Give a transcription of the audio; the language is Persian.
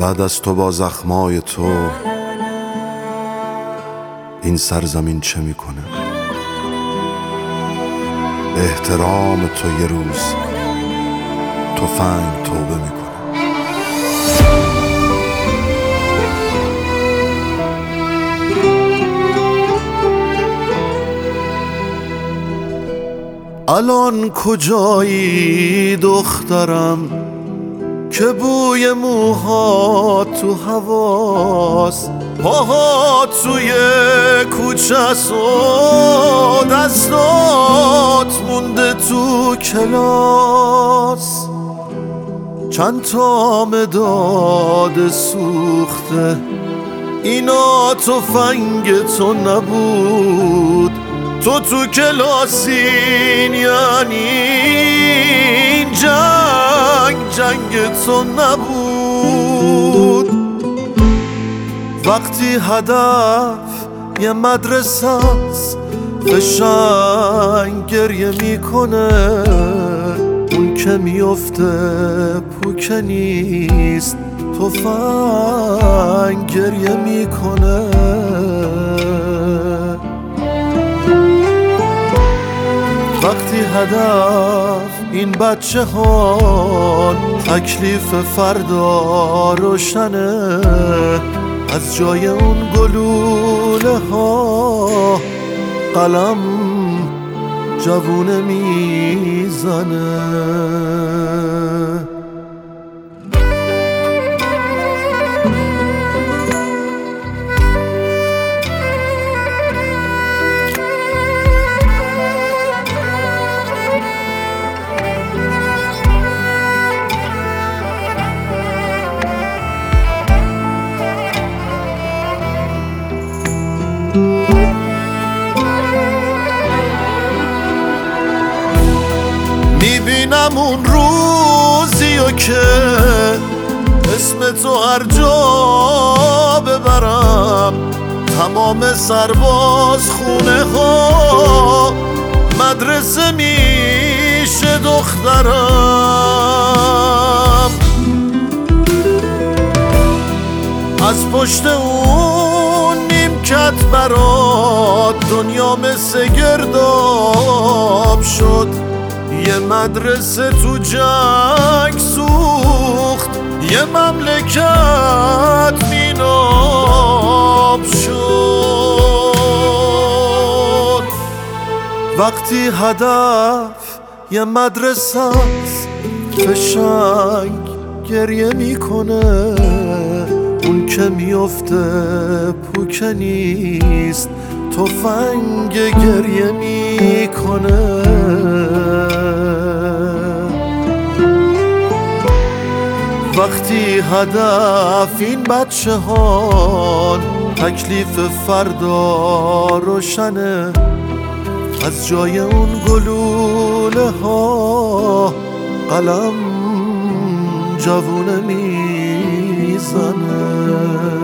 بعد از تو با زخمای تو این سرزمین چه میکنه؟ به احترام تو یه روز تفنگ توبه میکنه. الان کجایی دخترم که بوی موهات تو هواست، پاهات توی کوچه است و دستات مونده تو کلاس. چند تا مداد سوخته اینا تفنگ تو نبود، تو کلاسین یعنی این جنگ تو نبود. وقتی هدف یه مدرسه است فشنگ گریه میکنه، اون که میفته پوکه نیست تفنگ گریه میکنه. وقتی هدف این بچه ها تکلیف فردا روشنه، از جای اون گلوله ها قلم جوونه میزنه. میبینم اون روزیو که اسم تو هر جا ببرم، تمام سرباز خونه ها مدرسه میشه دخترم. از پشت اون نیمکت برات دنیا مثل گرداب شد، یه مدرسه تو جنگ سوخت، یه مملکت میناب شد. وقتی هدف یه مدرسه است فشنگ گریه میکنه، اون که میفته پوکه نیست تفنگ گریه میکنه. وقتی هدف این بچه ها تکلیف فردا روشنه، از جای اون گلوله ها قلم جوونه میزنه.